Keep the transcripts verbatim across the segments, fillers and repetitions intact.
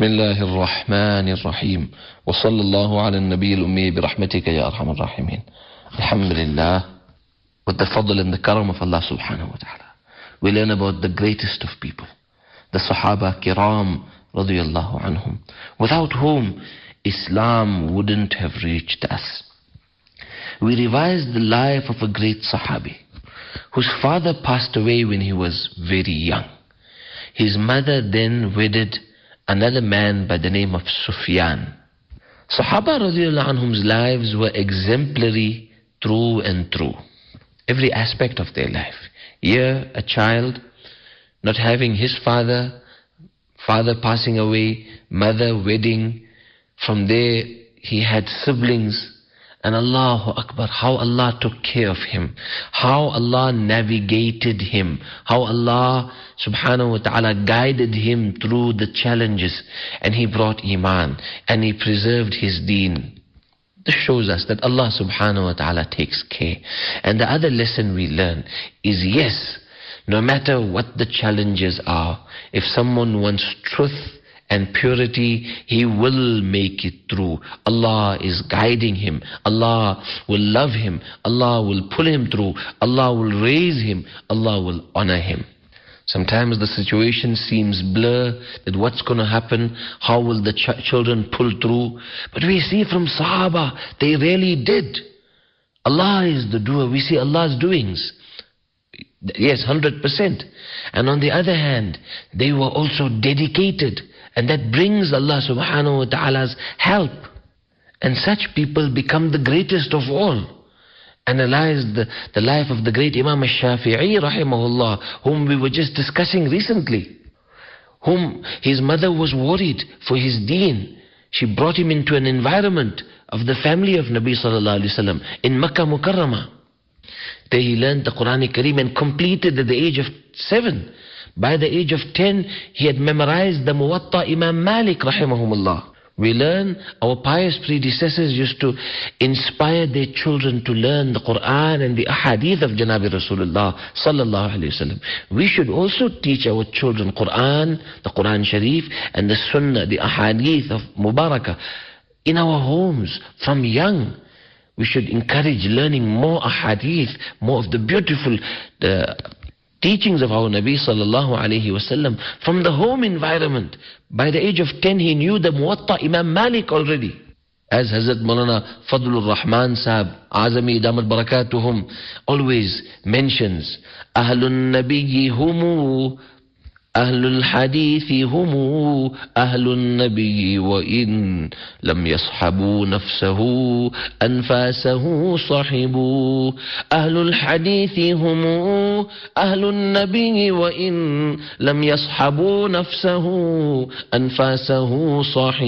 بسم الله الرحمن الرحيم وصلى الله على النبي الأمي برحمتك يا أرحم الراحمين. Alhamdulillah, with the fadl and the karam of Allah subhanahu wa ta'ala, we learn about the greatest of people, the Sahaba Kiram radiyallahu anhum, without whom Islam wouldn't have reached us. We revised the life of a great Sahabi whose father passed away when he was very young. His mother then wedded another man by the name of Sufyan. Sahaba radiyallahu anhum's lives were exemplary through and through. Every aspect of their life. Here, a child not having his father, father passing away, mother wedding. From there, he had siblings. And Allahu Akbar, how Allah took care of him, how Allah navigated him, how Allah subhanahu wa ta'ala guided him through the challenges, and he brought Iman, and he preserved his deen. This shows us that Allah subhanahu wa ta'ala takes care. And the other lesson we learn is, yes, no matter what the challenges are, if someone wants truth and purity, he will make it through. Allah is guiding him. Allah will love him. Allah will pull him through. Allah will raise him. Allah will honor him. Sometimes the situation seems blur, that what's going to happen, how will the ch- children pull through. But we see from Sahaba, they really did. Allah is the doer. We see Allah's doings. Yes, one hundred percent. And on the other hand, they were also dedicated. And that brings Allah subhanahu wa ta'ala's help. And such people become the greatest of all. Analyze the, the life of the great Imam al-Shafi'i rahimahullah, whom we were just discussing recently. Whom his mother was worried for his deen. She brought him into an environment of the family of Nabi sallallahu alayhi wa sallam in Makkah Mukarramah. There he learned the Quran Kareem and completed at the age of seven. By the age of ten, he had memorized the Muwatta Imam Malik rahimahumullah. We learn our pious predecessors used to inspire their children to learn the Quran and the ahadith of Janabi Rasulullah sallallahu alayhi wa sallam. We should also teach our children Quran, the Quran Sharif, and the Sunnah, the ahadith of Mubarakah in our homes from young. We should encourage learning more ahadith, more of the beautiful the teachings of our Nabi sallallahu alayhi wa sallam from the home environment. By the age of ten, he knew the Muwatta Imam Malik already. As Hazrat Maulana Fadlur Rahman Sahab, Azami Damat Barakatuhum, always mentions, Ahlun Nabiyyi humu, Ahlul Hadithi humu, Ahlun Nabiyyi wa in lam yashabu nafsahu, anfasahu sahibu. Ahlul Hadithi humu, Ahlun Nabiyyi wa in lam yashabu nafsahu, anfasahu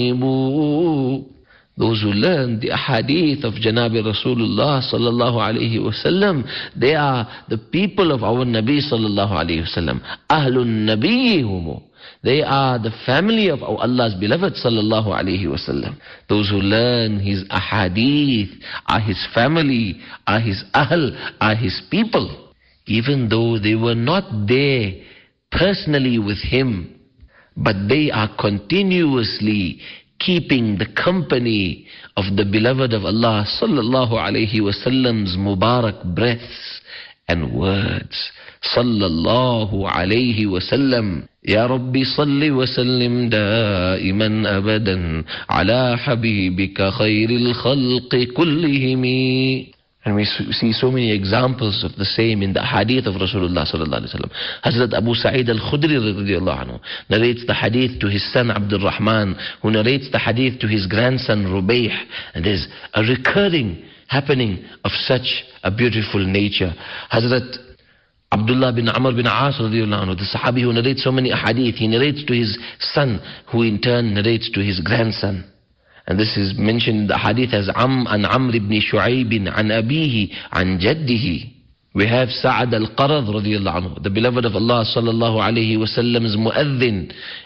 sahibu. Those who learn the ahadith of Janabi Rasulullah sallallahu alayhi wa sallam, they are the people of our Nabi sallallahu alayhi wa sallam. Ahlun Nabiyyi humu. They are the family of our Allah's beloved sallallahu alayhi wa sallam. Those who learn his ahadith are his family, are his ahl, are his people. Even though they were not there personally with him, but they are continuously keeping the company of the beloved of Allah sallallahu alayhi wa sallam's Mubarak breaths and words. Sallallahu alayhi wa sallam. Ya Rabbi salli wa sallim daiman abadan ala habibika khayril khalqi kullihimi. And we see so many examples of the same in the hadith of Rasulullah sallallahu alaihi wasallam. Hazrat Abu Sa'id al-Khudri radiyallahu anhu narrates the hadith to his son Abdul Rahman, who narrates the hadith to his grandson Rubayh. And there's a recurring happening of such a beautiful nature. Hazrat Abdullah bin Amr bin As radiyallahu anhu, the Sahabi who narrates so many hadith, he narrates to his son, who in turn narrates to his grandson. And this is mentioned in the hadith as Am an Amr ibn Shu'ayb an Abihi an Jaddihi. We have Sa'ad al-Qarad radiyallahu anhu, the beloved of Allah sallallahu alayhi wa sallam's mu'adhin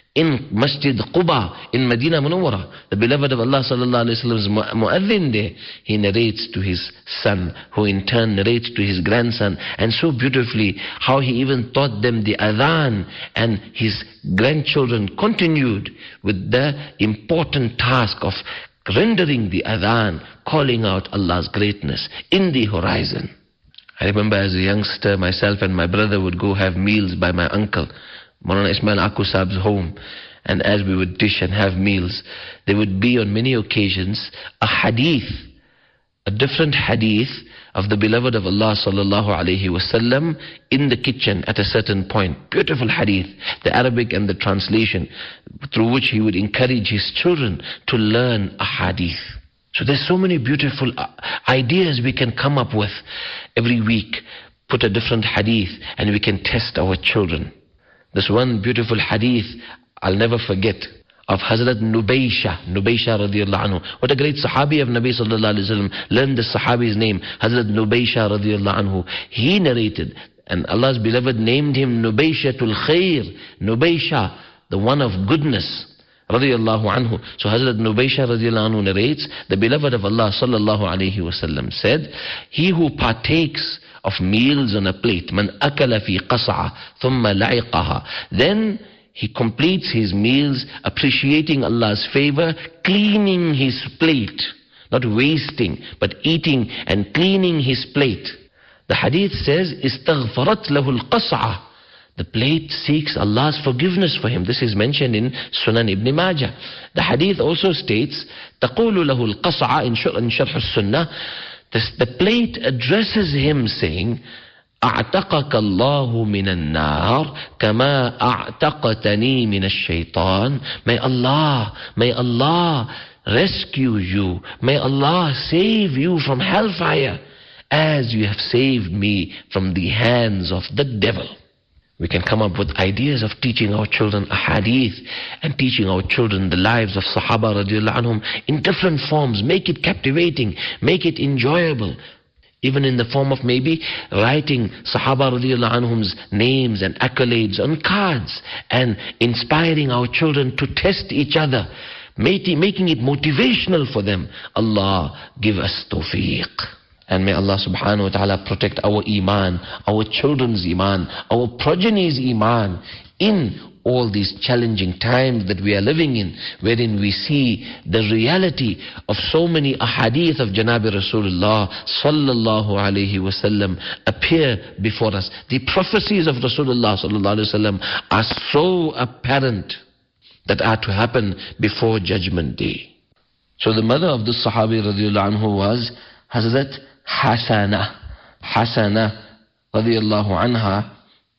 in Masjid Quba in Medina Munawwara. The beloved of Allah sallallahu alaihi wasallam's mu'adhin there, he narrates to his son, who in turn narrates to his grandson, and so beautifully how he even taught them the adhan, and his grandchildren continued with the important task of rendering the adhan, calling out Allah's greatness in the horizon. I remember as a youngster, myself and my brother would go have meals by my uncle, Maulana Ismail Aku Sahib's home, and as we would dish and have meals, there would be on many occasions a hadith, a different hadith of the beloved of Allah sallallahu alaihi wasallam in the kitchen at a certain point. Beautiful hadith, the Arabic and the translation, through which he would encourage his children to learn a hadith. So there's so many beautiful ideas we can come up with every week. Put a different hadith and we can test our children. This one beautiful hadith I'll never forget, of Hazrat Nubaysha, Nubaysha radiallahu anhu. What a great sahabi of Nabi sallallahu alayhi wa sallam. Learn the sahabi's name, Hazrat Nubaysha radiallahu anhu. He narrated, and Allah's beloved named him Nubayshatul Khair, Nubaysha, the one of goodness, radiallahu anhu. So Hazrat Nubaysha radiallahu anhu narrates, the beloved of Allah sallallahu alayhi wa sallam said, he who partakes of meals on a plate, man akala fi qas'a thumma la'iqaha, then he completes his meals appreciating Allah's favor, cleaning his plate, not wasting, but eating and cleaning his plate. The hadith says, istaghfarat lahu al-qas'a. The plate seeks Allah's forgiveness for him. This is mentioned in Sunan Ibn Majah. The hadith also states, taqulu lahu al-qas'a in Sharh al-Sunnah. The plate addresses him saying, أعتقك الله من النار كما أعتقتني من الشيطان. May Allah, may Allah rescue you. May Allah save you from hellfire as you have saved me from the hands of the devil. We can come up with ideas of teaching our children a hadith and teaching our children the lives of Sahaba radiallahu anhum in different forms. Make it captivating, make it enjoyable. Even in the form of maybe writing Sahaba radiallahu anhum's names and accolades on cards and inspiring our children to test each other, making it motivational for them. Allah give us tawfiq. And may Allah subhanahu wa ta'ala protect our iman, our children's iman, our progeny's iman in all these challenging times that we are living in, wherein we see the reality of so many ahadith of Janabi Rasulullah sallallahu alayhi wasallam appear before us. The prophecies of Rasulullah sallallahu alayhi wasallam are so apparent that are to happen before Judgment Day. So the mother of this Sahabi radiallahu anhu was Hazrat Hasana. Hasana radiallahu anha.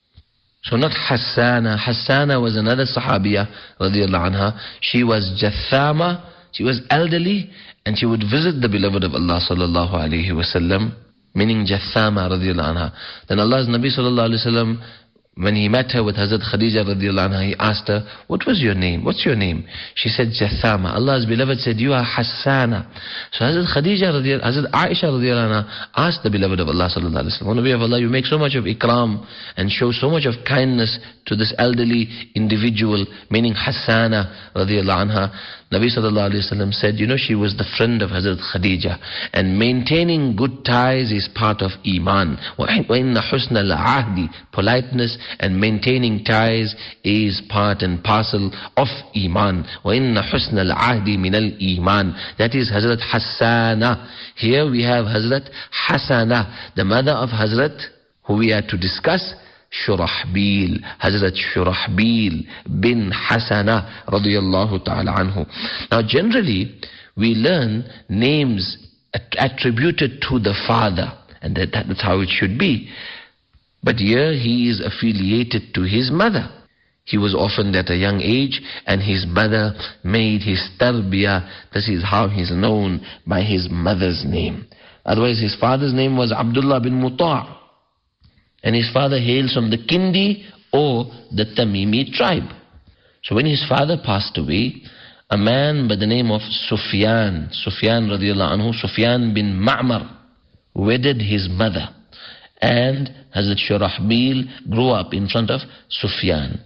So not Hassana. Hassana was another Sahabiya radiallahu anha. She was Jathama. She was elderly and she would visit the beloved of Allah sallallahu alayhi wasallam, meaning Jathama radiallahu anha. Then Allah's Nabi sallallahu alayhi wasallam, when he met her with Hazrat Khadija radiallahu anha, he asked her, what was your name? What's your name? She said, Jathama. Allah's beloved said, you are Hassana. So Hazrat Khadija radiallahu anha, Hazrat Aisha radiallahu anha asked the beloved of Allah sallallahu alayhi wasallam, O Nabi of Allah, you make so much of ikram and show so much of kindness to this elderly individual, meaning Hassana radiallahu anha. Nabi sallallahu alayhi wasallam said, you know, she was the friend of Hazrat Khadija, and maintaining good ties is part of iman. وَإِنَّ حُسْنَ الْعَهْدِ, politeness and maintaining ties is part and parcel of iman. وَإِنَّ حُسْنَ الْعَهْدِ مِنَ الْإِيمَانِ. That is Hazrat Hassana. Here we have Hazrat Hasana, the mother of Hazrat, who we are to discuss, Shurahbil, Hazrat Shurahbil bin Hasana radiyallahu ta'ala anhu. Now generally we learn names attributed to the father, and that, that's how it should be. But here he is affiliated to his mother. He was orphaned at a young age and his mother made his tarbiyah. This is how he's known, by his mother's name. Otherwise his father's name was Abdullah bin Muta', and his father hails from the Kindi or the Tamimi tribe. So when his father passed away, a man by the name of Sufyan, Sufyan radiallahu anhu, Sufyan bin Ma'mar, wedded his mother. And Hazrat Shurahbil grew up in front of Sufyan.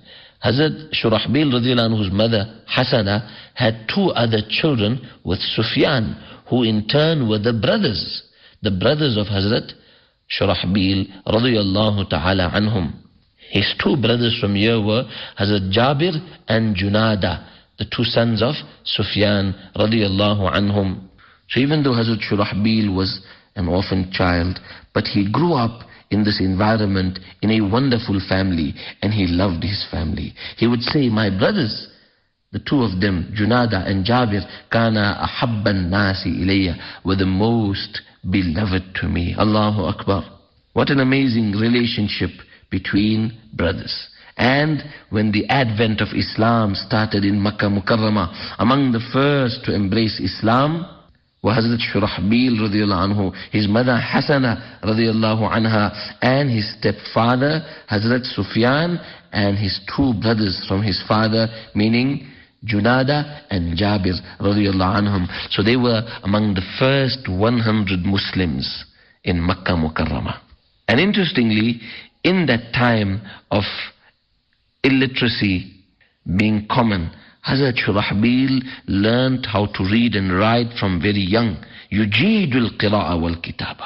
Hazrat Shurahbil radiallahu anhu's mother, Hasana, had two other children with Sufyan, who in turn were the brothers, the brothers of Hazrat Shurahbil radiallahu ta'ala anhum. His two brothers from here were Hazrat Jabir and Junada, the two sons of Sufyan radiallahu anhum. So even though Hazrat Shurahbil was an orphan child, but he grew up in this environment, in a wonderful family, and he loved his family. He would say, my brothers, the two of them, Junada and Jabir, kana ahabban nasi ilayya, were the most beloved to me. Allahu Akbar. What an amazing relationship between brothers. And when the advent of Islam started in Makkah Mukarramah, among the first to embrace Islam was Hazrat Shurahbil radiallahu anhu, his mother Hasana radiallahu anha, and his stepfather Hazrat Sufyan, and his two brothers from his father, meaning Junada and Jabir radiallahu anhum. So they were among the first one hundred Muslims in Makkah Mukarramah. And interestingly, in that time of illiteracy being common, Hazrat Shurahbil learned how to read and write from very young. Yujidul qira'a wal kitaba.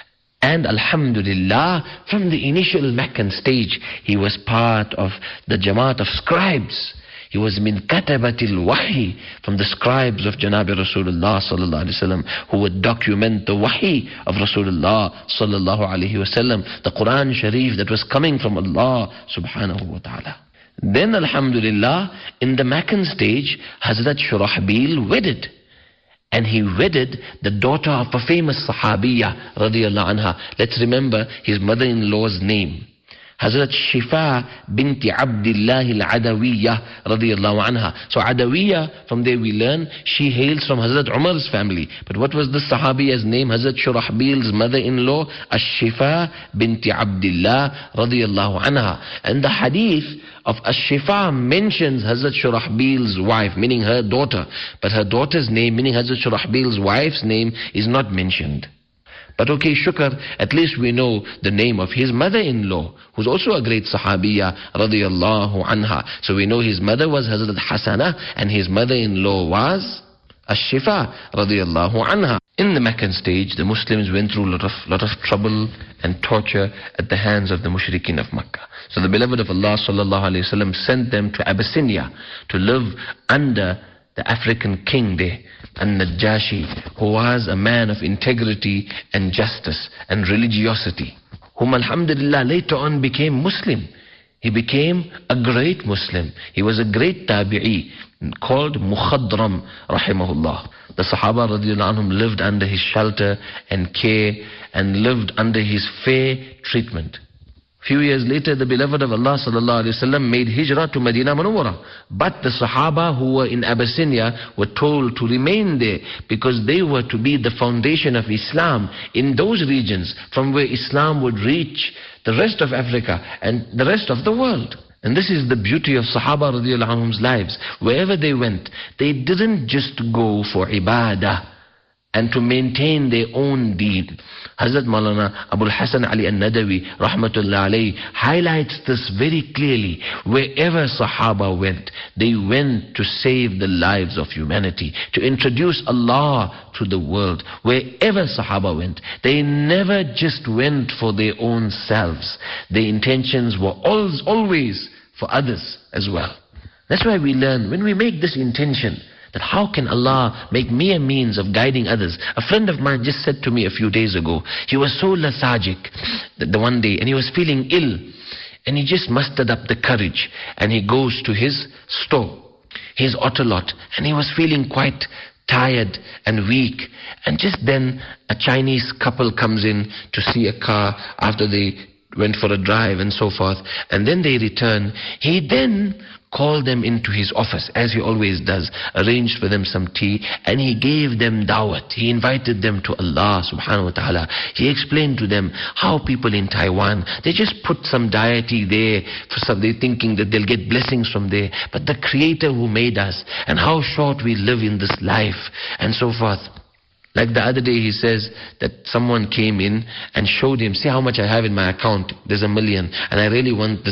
And Alhamdulillah, from the initial Meccan stage, he was part of the Jamaat of scribes. He was min katabatil wahi, from the scribes of Janabi Rasulullah sallallahu alaihi wasallam, who would document the wahi of Rasulullah sallallahu alaihi wasallam, the Quran Sharif that was coming from Allah subhanahu wa ta'ala. Then Alhamdulillah, in the Meccan stage, Hazrat Shurahbil wedded. And he wedded the daughter of a famous Sahabiya radiallahu anha. Let's remember his mother-in-law's name. Hazrat Shifa binti Abdullah al-Adawiyya radiallahu anha. So Adawiyya, from there we learn, she hails from Hazrat Umar's family. But what was the Sahabiya's name? Hazrat Shurahbil's mother-in-law, Ash-Shifa binti Abdullah radiallahu anha. And the hadith of Ash-Shifa mentions Hazrat Shurahbil's wife, meaning her daughter. But her daughter's name, meaning Hazrat Shurahbil's wife's name, is not mentioned. But okay, shukr, at least we know the name of his mother-in-law, who's also a great Sahabiya radiyallahu anha. So we know his mother was Hazrat Hasana, and his mother-in-law was Ash-Shifa radiyallahu anha. In the Meccan stage, the Muslims went through a lot of, lot of trouble and torture at the hands of the mushrikeen of Makkah. So the beloved of Allah sallallahu alayhi wa sallam sent them to Abyssinia to live under the African king there, An-Najashi, who was a man of integrity and justice and religiosity, whom alhamdulillah later on became Muslim. He became a great Muslim. He was a great tabi'i called Mukhadram rahimahullah. The Sahaba radiallahu anhum lived under his shelter and care and lived under his fair treatment. Few years later, the beloved of Allah sallallahu alaihi wasallam made hijrah to Medina Munawwara. But the Sahaba who were in Abyssinia were told to remain there because they were to be the foundation of Islam in those regions from where Islam would reach the rest of Africa and the rest of the world. And this is the beauty of Sahaba radiallahu anhum's lives. Wherever they went, they didn't just go for ibadah and to maintain their own deen. Hazrat Maulana Abul Hasan Ali al-Nadawi rahmatullah alayhi highlights this very clearly. Wherever Sahaba went, they went to save the lives of humanity, to introduce Allah to the world. Wherever Sahaba went, they never just went for their own selves. Their intentions were always, always for others as well. That's why we learn, when we make this intention, that how can Allah make me a means of guiding others. A friend of mine just said to me a few days ago, he was so lethargic that the one day, and he was feeling ill, and he just mustered up the courage, and he goes to his store, his auto lot, and he was feeling quite tired and weak. And just then a Chinese couple comes in to see a car after they went for a drive and so forth, and then they return. He then called them into his office, as he always does, arranged for them some tea, and he gave them dawat. He invited them to Allah subhanahu wa ta'ala. He explained to them how people in Taiwan, they just put some deity there for some, they're thinking that they'll get blessings from there, but the Creator who made us, and how short we live in this life, and so forth. Like the other day, he says that someone came in and showed him, see how much I have in my account, there's a million, and I really want this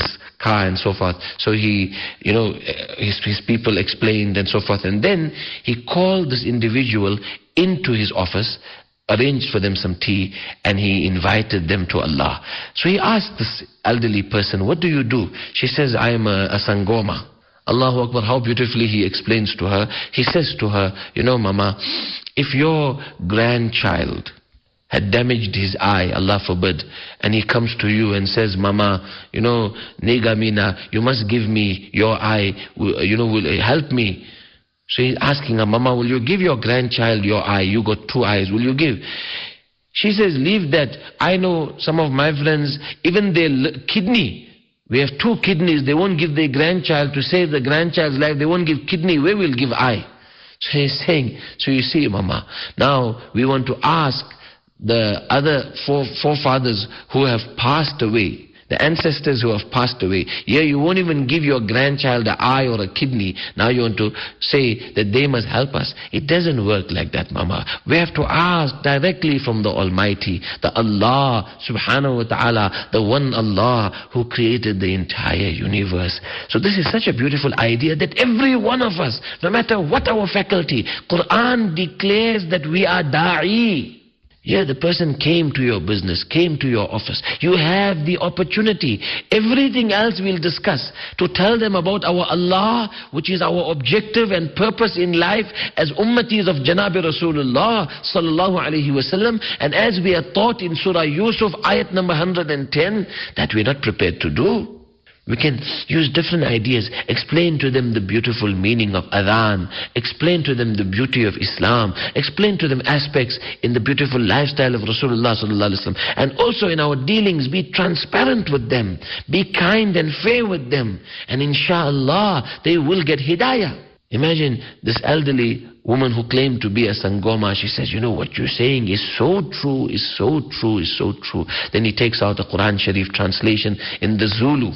car and so forth. So he, you know, his, his people explained and so forth. And then he called this individual into his office, arranged for them some tea, and he invited them to Allah. So he asked this elderly person, what do you do? She says, I am a, a Sangoma. Allahu Akbar, how beautifully he explains to her. He says to her, you know, Mama, if your grandchild had damaged his eye, Allah forbid, and he comes to you and says, Mama, you know, Negamina, you must give me your eye, you know, will help me. So he's asking her, Mama, will you give your grandchild your eye? You got two eyes, will you give? She says, leave that. I know some of my friends, even their kidney, we have two kidneys, they won't give their grandchild to save the grandchild's life, they won't give kidney, we will give eye. So he's saying, so you see, Mama, now we want to ask the other four forefathers who have passed away, the ancestors who have passed away. Yeah, you won't even give your grandchild an eye or a kidney. Now you want to say that they must help us. It doesn't work like that, Mama. We have to ask directly from the Almighty, the Allah subhanahu wa ta'ala, the one Allah who created the entire universe. So this is such a beautiful idea that every one of us, no matter what our faculty, Quran declares that we are da'i. Yeah, the person came to your business, came to your office. You have the opportunity. Everything else we'll discuss. To tell them about our Allah, which is our objective and purpose in life as ummatis of Janabi Rasulullah sallallahu alayhi wasallam. And as we are taught in Surah Yusuf, ayat number one hundred ten, that we're not prepared to do. We can use different ideas, explain to them the beautiful meaning of adhan, explain to them the beauty of Islam, explain to them aspects in the beautiful lifestyle of Rasulullah sallallahu alaihi wasallam, and also in our dealings be transparent with them, be kind and fair with them, and inshallah they will get hidayah. Imagine this elderly woman who claimed to be a Sangoma. She says, you know, what you're saying is so true, is so true, is so true. Then he takes out a Quran Sharif translation in the Zulu.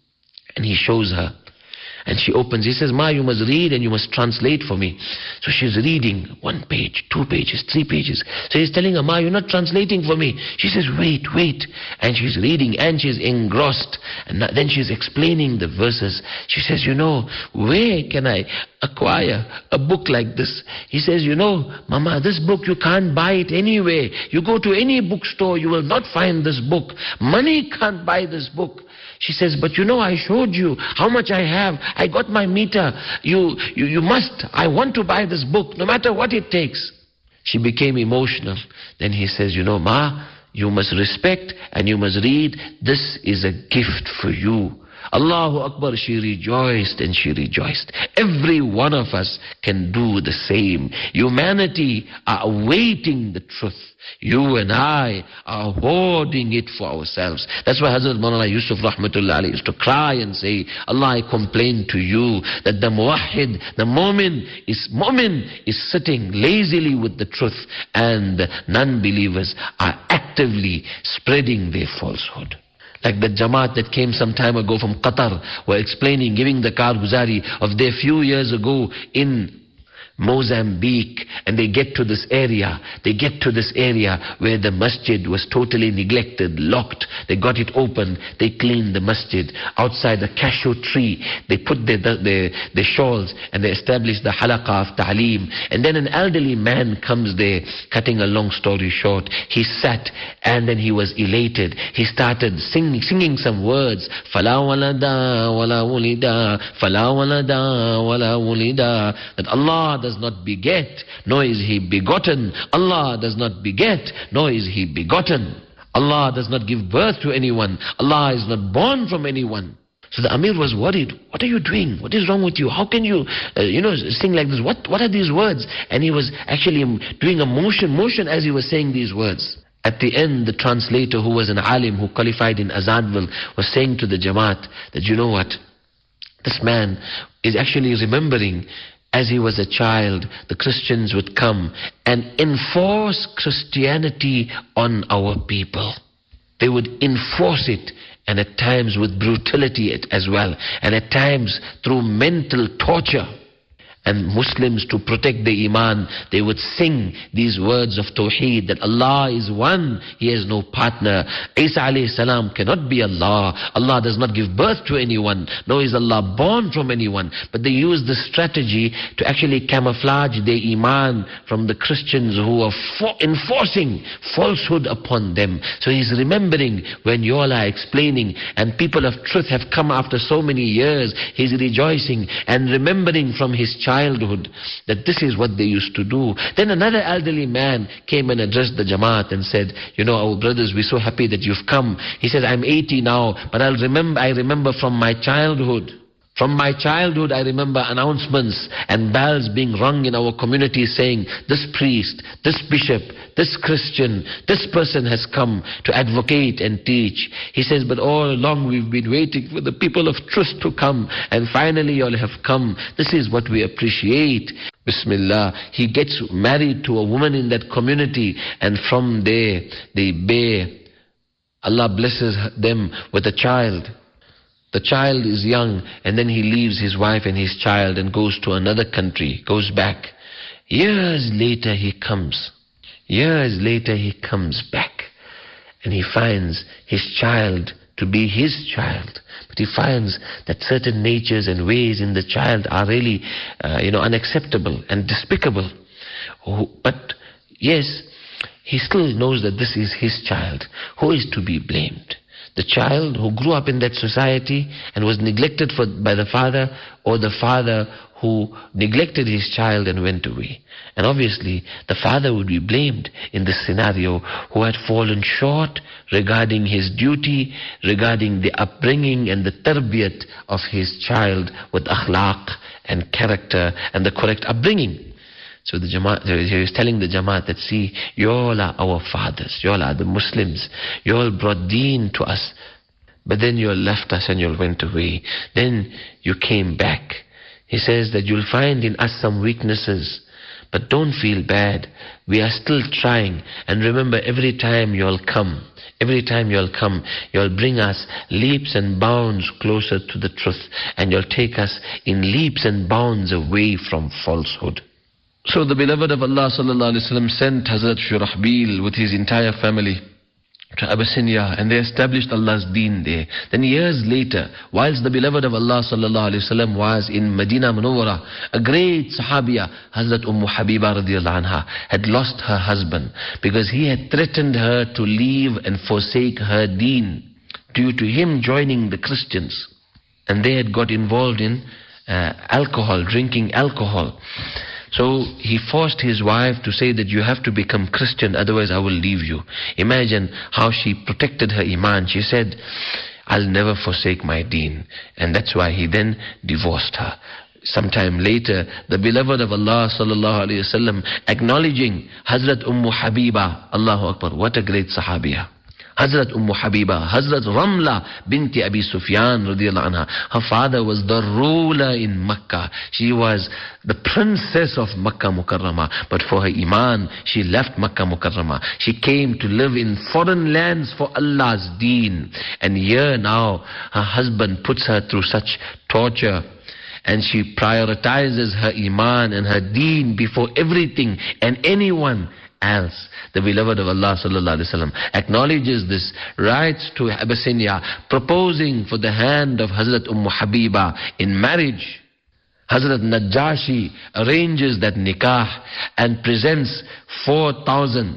And he shows her. And she opens. He says, Ma, you must read and you must translate for me. So she's reading one page, two pages, three pages. So he's telling her, Ma, you're not translating for me. She says, wait, wait. And she's reading and she's engrossed. And then she's explaining the verses. She says, you know, where can I acquire a book like this? He says, you know, Mama, this book, you can't buy it anywhere. You go to any bookstore, you will not find this book. Money can't buy this book. She says, but you know, I showed you how much I have. I got my meter. You, you, you must. I want to buy this book, no matter what it takes. She became emotional. Then he says, you know, Ma, you must respect and you must read. This is a gift for you. Allahu Akbar, she rejoiced and she rejoiced. Every one of us can do the same. Humanity are awaiting the truth. You and I are hoarding it for ourselves. That's why Hazrat Maulana Yusuf Rahmatullah alayhi used to cry and say, Allah, I complain to you that the muwahid, the mu'min is, mu'min is sitting lazily with the truth, and the non-believers are actively spreading their falsehood. Like the Jamaat that came some time ago from Qatar were explaining, giving the Karguzari of their few years ago in Mozambique, and they get to this area, they get to this area where the masjid was totally neglected, locked. They got it open, they cleaned the masjid. Outside a cashew tree, they put their, their, their shawls and they established the halaqah of ta'aleem. And then an elderly man comes there, cutting a long story short. He sat and then he was elated. He started singing, singing some words. Fala walada wala wulida, fala walada wala wulida. That Allah does not beget, nor is he begotten. Allah does not beget, nor is he begotten. Allah does not give birth to anyone. Allah is not born from anyone. So the Amir was worried. What are you doing? What is wrong with you? How can you, uh, you know, sing like this? What, what are these words? And he was actually doing a motion, motion as he was saying these words. At the end, the translator, who was an alim who qualified in Azadville, was saying to the Jamaat that, you know what? This man is actually remembering, as he was a child, the Christians would come and enforce Christianity on our people. They would enforce it, and at times with brutality as well, and at times through mental torture. And Muslims, to protect the iman, they would sing these words of Tawheed, that Allah is one, He has no partner. Isa alayhi salam cannot be Allah. Allah does not give birth to anyone, nor is Allah born from anyone. But they use this strategy to actually camouflage their iman from the Christians who are for enforcing falsehood upon them. So He's remembering when you all are explaining, and people of truth have come after so many years. He's rejoicing and remembering from His child childhood that this is what they used to do. Then another elderly man came and addressed the Jamaat and said, you know, our brothers, we're so happy that you've come. He said, I'm eighty now, but I'll remember, I remember from my childhood. From my childhood, I remember announcements and bells being rung in our community saying, this priest, this bishop, this Christian, this person has come to advocate and teach. He says, but all along we've been waiting for the people of truth to come, and finally you all have come. This is what we appreciate. Bismillah. He gets married to a woman in that community, and from there they bear. Allah blesses them with a child. The child is young, and then he leaves his wife and his child and goes to another country, goes back. Years later he comes. Years later he comes back. And he finds his child to be his child. But he finds that certain natures and ways in the child are really, uh, you know, unacceptable and despicable. Oh, but yes, he still knows that this is his child. Who is to be blamed? The child who grew up in that society and was neglected for, by the father, or the father who neglected his child and went away? And obviously the father would be blamed in this scenario, who had fallen short regarding his duty, regarding the upbringing and the tarbiyat of his child with akhlaq and character and the correct upbringing. So the Jamaat, he was telling the Jamaat that, see, you all are our fathers, you all are the Muslims, you all brought deen to us, but then you all left us and you all went away. Then you came back. He says that you'll find in us some weaknesses, but don't feel bad. We are still trying. And remember, every time you all come, every time you all come, you all bring us leaps and bounds closer to the truth, and you'll take us in leaps and bounds away from falsehood. So the beloved of Allah sallallahu alaihi wasallam sent Hazrat Shurahbil with his entire family to Abyssinia, and they established Allah's deen there. Then years later, whilst the beloved of Allah sallallahu alaihi wasallam was in Medina Munawwara, a great Sahabiya, Hazrat Ummu Habiba radiallahu anha, had lost her husband because he had threatened her to leave and forsake her deen due to him joining the Christians. And they had got involved in uh, alcohol, drinking alcohol. So he forced his wife to say that you have to become Christian, otherwise I will leave you. Imagine how she protected her iman. She said, I'll never forsake my deen. And that's why he then divorced her. Sometime later, the beloved of Allah sallallahu alayhi wasallam, acknowledging Hazrat Ummu Habiba, Allahu Akbar, what a great Sahabiya. Hazrat Ummu Habiba, Hazrat Ramla binti Abi Sufyan radiallahu anha. Her father was the ruler in Makkah. She was the princess of Makkah Mukarramah. But for her iman, she left Makkah Mukarramah. She came to live in foreign lands for Allah's deen. And here now, her husband puts her through such torture, and she prioritizes her iman and her deen before everything and anyone else. The beloved of Allah sallallahu alaihi wasallam acknowledges this, writes to Abyssinia, proposing for the hand of Hazrat Ummu Habiba in marriage. Hazrat Najashi arranges that nikah and presents four thousand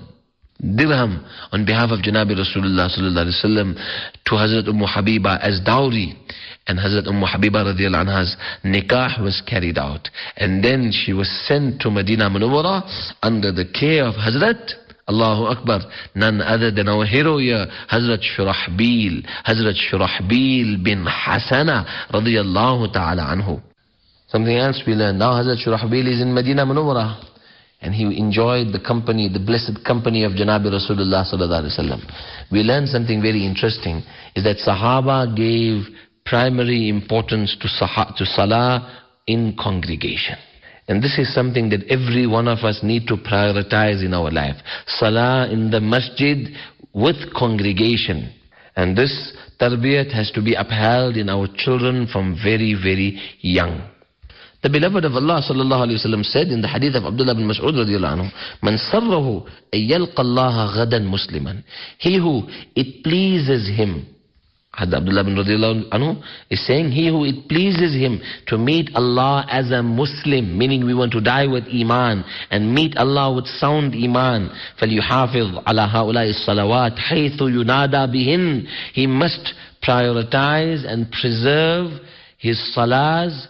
dirham on behalf of Janabi Rasulullah sallallahu alaihi wasallam to Hazrat Ummu Habiba as dowry. And Hazrat Ummu Habiba radiallahu anha's nikah was carried out. And then she was sent to Medina Munawwara under the care of Hazrat, Allahu Akbar, none other than our hero here, Hazrat Shurahbil, Hazrat Shurahbil bin Hasana radiallahu ta'ala anhu. Something else we learn. Now Hazrat Shurahbil is in Medina Munawwara, and he enjoyed the company, the blessed company of Janabi Rasulullah sallallahu alaihi wasallam. We learn something very interesting, is that Sahaba gave primary importance to, sah to Salah in congregation. And this is something that every one of us need to prioritize in our life. Salah in the masjid with congregation. And this tarbiyat has to be upheld in our children from very, very young. The beloved of Allah sallallahu alayhi wa sallam said in the hadith of Abdullah bin Mas'ud radiyallahu anhu, Man sarrahu ayyalqa Allah ghadan musliman. He who it pleases him, Abdullah bin radiyallahu anhu is saying, he who it pleases him to meet Allah as a Muslim, meaning we want to die with Iman and meet Allah with sound Iman, فَلْيُحَافِظْ عَلَى هَؤُلَاءِ الصَّلَوَاتِ حَيْثُ يُنَادَى بِهِنْ. He must prioritize and preserve his salahs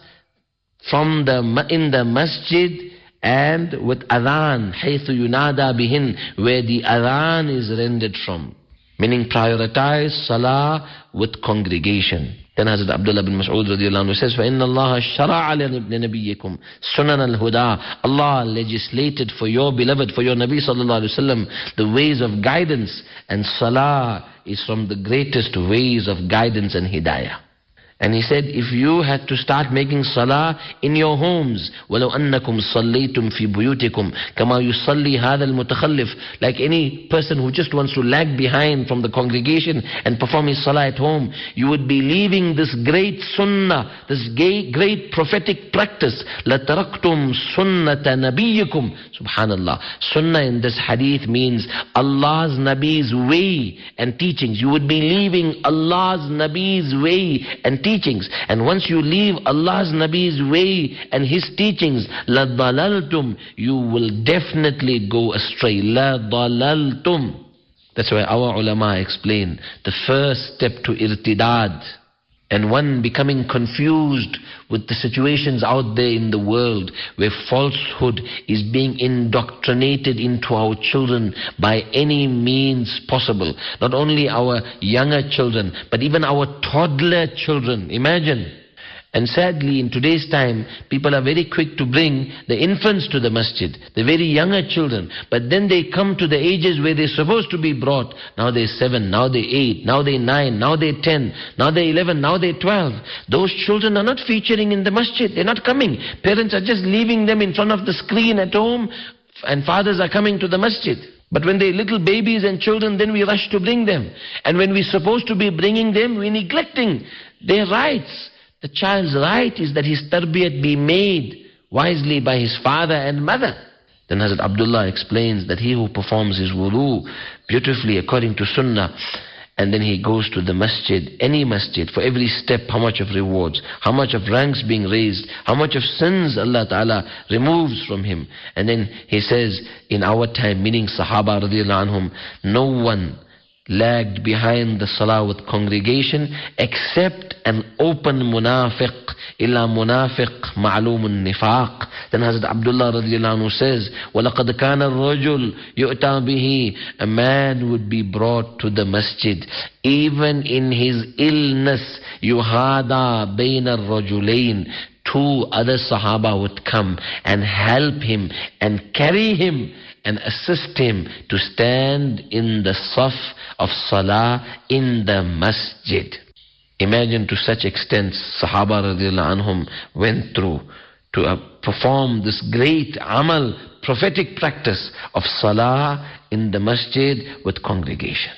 from the in the masjid and with adhan, حَيْثُ يُنَادَى بِهِنْ, where the adhan is rendered from. Meaning prioritize salah with congregation. Then Hazrat Abdullah bin Mas'ud radiyallahu anhu says, فَإِنَّ اللَّهَ شَرَعَ لِنَبِيِّكُمْ سُنَنَ الْهُدَى. Allah legislated for your beloved, for your Nabi sallallahu alayhi wa sallam, the ways of guidance, and salah is from the greatest ways of guidance and hidayah. And he said, if you had to start making salah in your homes, وَلَوْ أَنَّكُمْ صَلَّيْتُمْ فِي بُيُوتِكُمْ كَمَا يُصَلِّي هَذَا الْمُتَخَلِّفِ, like any person who just wants to lag behind from the congregation and perform his salah at home, you would be leaving this great sunnah, this great prophetic practice. لَتَرَقْتُمْ سُنَّةَ نَبِيِّكُمْ. Subhanallah. Sunnah in this hadith means Allah's Nabi's way and teachings. You would be leaving Allah's Nabi's way and teachings. And once you leave Allah's Nabi's way and his teachings, لَضَلَلْتُمْ, you will definitely go astray. لَضَلَلْتُمْ. That's why our ulama explain the first step to irtidad and one becoming confused with the situations out there in the world where falsehood is being indoctrinated into our children by any means possible. Not only our younger children, but even our toddler children. Imagine. And sadly, in today's time, people are very quick to bring the infants to the masjid, the very younger children. But then they come to the ages where they're supposed to be brought. Now they're seven, now they're eight, now they're nine, now they're ten, now they're eleven, now they're twelve. Those children are not featuring in the masjid. They're not coming. Parents are just leaving them in front of the screen at home, and fathers are coming to the masjid. But when they're little babies and children, then we rush to bring them. And when we're supposed to be bringing them, we're neglecting their rights. The child's right is that his tarbiyat be made wisely by his father and mother. Then Hazrat Abdullah explains that he who performs his wudu beautifully according to sunnah, and then he goes to the masjid, any masjid, for every step, how much of rewards, how much of ranks being raised, how much of sins Allah Ta'ala removes from him. And then he says, in our time, meaning Sahaba radiallahu anhum, no one lagged behind the salah with congregation except an open munafiq, illa munafiq ma'lumun nifaq. Then Hazrat Abdullah radiallahu anhu says, وَلَقَدْ كَانَ الرَّجُلُ يُؤْتَى بِهِ. A man would be brought to the masjid even in his illness. يُهَادَى بَيْنَ الرَّجُلَيْنِ. Two other Sahaba would come and help him and carry him and assist him to stand in the saf of salah in the masjid. Imagine to such extent Sahaba radiallahu anhum went through to uh, perform this great amal, prophetic practice of salah in the masjid with congregation.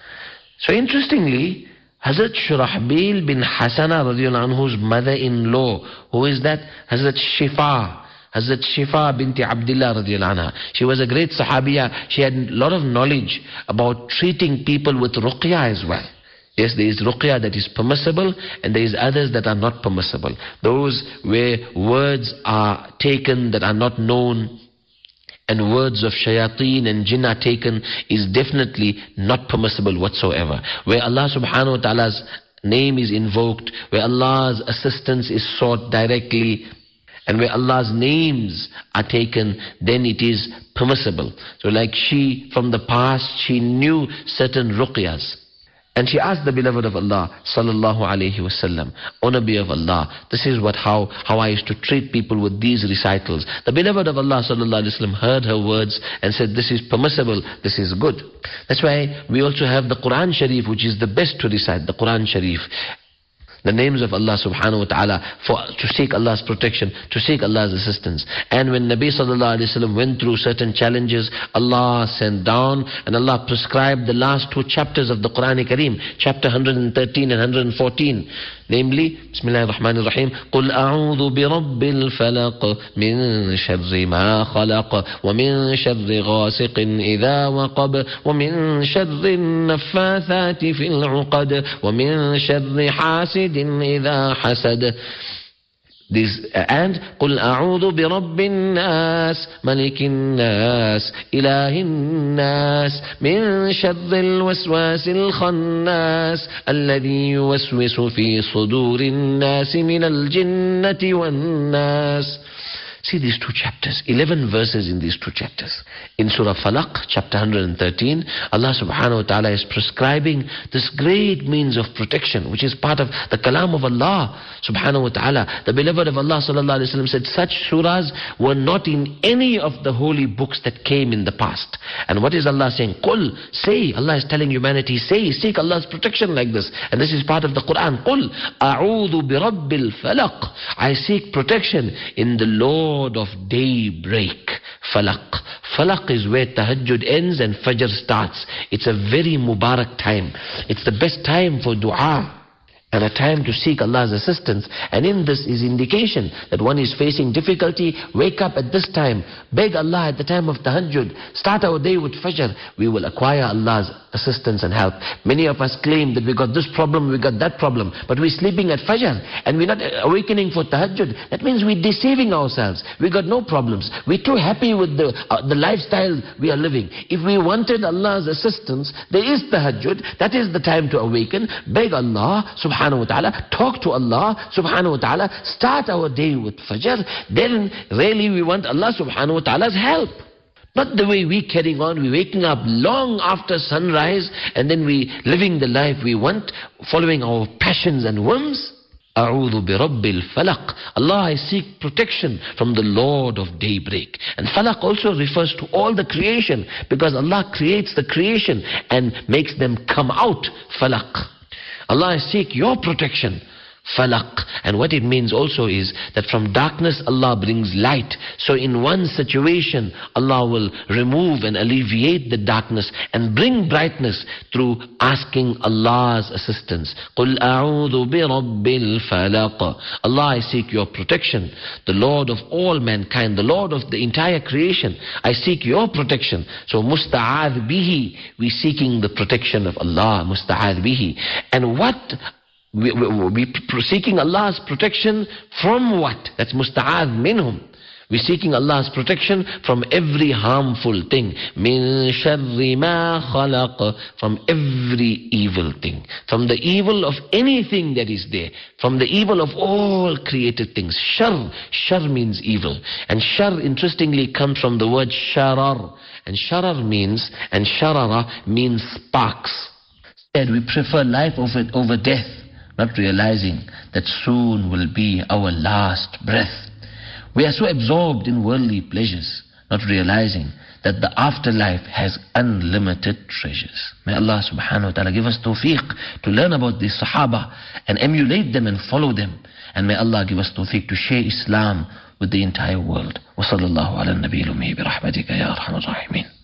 So interestingly, Hazrat Shurahbil bin Hasana radiallahu anhu's mother-in-law, who is that? Hazrat Shifa. Hazrat Shifa binti Abdullah radiallahu anha. She was a great sahabiya. She had a lot of knowledge about treating people with ruqya as well. Yes, there is ruqya that is permissible and there is others that are not permissible. Those where words are taken that are not known and words of shayateen and jinn are taken is definitely not permissible whatsoever. Where Allah subhanahu wa ta'ala's name is invoked, where Allah's assistance is sought directly, and where Allah's names are taken, then it is permissible. So like she, from the past, she knew certain ruqyas. And she asked the beloved of Allah, sallallahu alayhi wasallam, O Nabi of Allah, this is what how, how I used to treat people with these recitals. The beloved of Allah, sallallahu alayhi wasallam, heard her words and said, this is permissible, this is good. That's why we also have the Quran Sharif, which is the best to recite, the Quran Sharif. The names of Allah subhanahu wa ta'ala, for to seek Allah's protection, to seek Allah's assistance. And when Nabi sallallahu alayhi wa sallam went through certain challenges, Allah sent down and Allah prescribed the last two chapters of the Quran Kareem, chapter one hundred thirteen and one hundred fourteen. Namely, Bismillahir Rahmanir Rahim, قُلْ أَعُوذُ بِرَبِّ الْفَلَقِ مِنْ شَرِّ مَا خَلَقَ وَمِنْ شَرِّ غَاسِقٍ إِذَا وَقَبَ وَمِنْ شَرِّ النَّفَّاثَاتِ فِي الْعُقَدِ وَمِنْ شَرِّ حَاسِدٍ إِذَا حَسَدَ. This, uh, and قل أعوذ برب الناس ملك الناس إله الناس من شر الوسواس الخناس الذي يوسوس في صدور الناس من الجنة والناس. See these two chapters, eleven verses in these two chapters. In Surah Falaq, chapter one hundred thirteen, Allah subhanahu wa ta'ala is prescribing this great means of protection, which is part of the kalam of Allah subhanahu wa ta'ala. The beloved of Allah sallallahu alayhi wa sallam said such surahs were not in any of the holy books that came in the past. And what is Allah saying? Qul, say, Allah is telling humanity, say, seek Allah's protection like this. And this is part of the Quran. Qul, a'udhu bi rabbil falaq. I seek protection in the Lord of daybreak. Falaq. Falaq is where tahajjud ends and fajr starts. It's a very mubarak time. It's the best time for dua and a time to seek Allah's assistance. And in this is indication that one is facing difficulty. Wake up at this time. Beg Allah at the time of tahajjud. Start our day with fajr. We will acquire Allah's assistance and help. Many of us claim that we got this problem, we got that problem. But we're sleeping at fajr and we're not awakening for tahajjud. That means we're deceiving ourselves. We got no problems. We're too happy with the, uh, the lifestyle we are living. If we wanted Allah's assistance, there is tahajjud. That is the time to awaken. Beg Allah subhanahu wa ta'ala. Talk to Allah subhanahu wa ta'ala. Start our day with fajr. Then really we want Allah subhanahu wa ta'ala's help. Not the way we carrying on, we waking up long after sunrise and then we living the life we want, following our passions and whims. A'udhu bi rabbil falaq. Allah, I seek protection from the Lord of daybreak. And falaq also refers to all the creation, because Allah creates the creation and makes them come out. Falaq. Allah, I seek your protection. Falaq. And what it means also is that from darkness Allah brings light. So in one situation Allah will remove and alleviate the darkness and bring brightness through asking Allah's assistance. قُلْ أَعُوذُ بِرَبِّ الْفَلَقِ. Allah, I seek your protection, the Lord of all mankind, the Lord of the entire creation. I seek your protection. So musta'adh bihi, we seeking the protection of Allah, musta'adh bihi. And what We, we, we're seeking Allah's protection from what? That's musta'adh minhum. We're seeking Allah's protection from every harmful thing. Min sharri ma khalaq. From every evil thing. From the evil of anything that is there. From the evil of all created things. Shar. Shar means evil. And shar, interestingly, comes from the word sharar. And sharar means, and sharara means sparks. And we prefer life over, over death, not realizing that soon will be our last breath. We are so absorbed in worldly pleasures, not realizing that the afterlife has unlimited treasures. May Allah subhanahu wa ta'ala give us tawfiq to learn about these Sahaba and emulate them and follow them. And may Allah give us tawfiq to share Islam with the entire world. Wa sallallahu ala nabiyil ummi bi rahmatika ya arhamar rahimin.